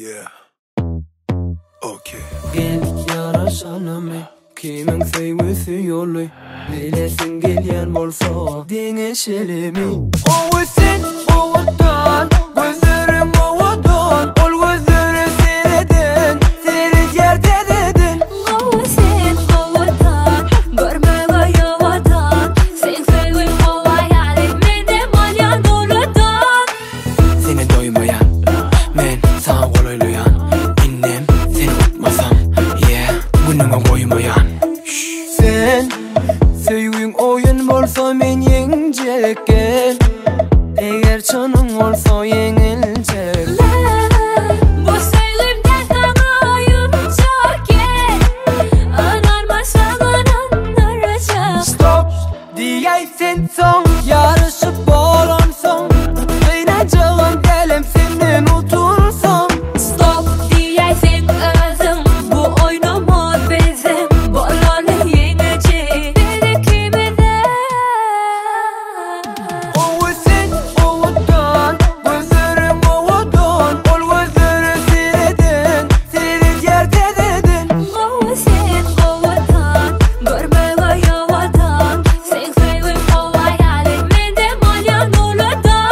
Yeah. Okay. Geldik yaraşalım kimin sevgisi yolu bilesin gelyen bolsa deneşelimi o sen oğudan gözlerim oğudan ol gözleri seyreden seyret yerde dedin o sen oğudan görmeye yavadan sen sevgin o hayali mende malyan doludan seni doymayan men sana kolaylayan innem seni unutmasam yeah bununla koymayan sen sevgin oyun bolsa men yengecek gel eğer canın olsa yenilecek bu sevgimden sana yumuşak gel anarmasan anaracak stop diyeysen son yarışıp boran son kıynacağın gelem senden otursam stop diyeysen özüm bu oynama bizim bolanı yenecek dedi kimi de o sen oğudan gözlerim oğudan ol gözleri seyreden seyret yerde dedin o sen oğudan görmeye yavadan sen sevgin o hayali mende malyan doludan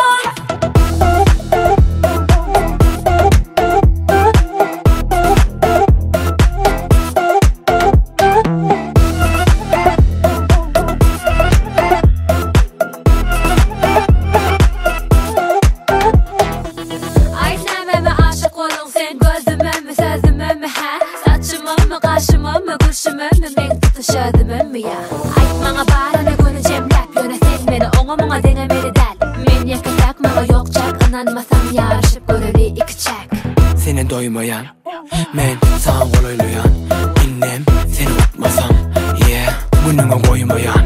Aytmamama aşık olun sen gözüme mi sözüme mi ha saçıma mı kaşıma mı kurşuma mı men tutuşadıma mı ya Aytmana barana günü cemlep yönesen beni oğamına denemeli del men yakatak mama yokcak inanmasam yarışıp göreli iki çek seni doymayan men sana kolaylayan innem seni unutmasam yeah bununla koymayan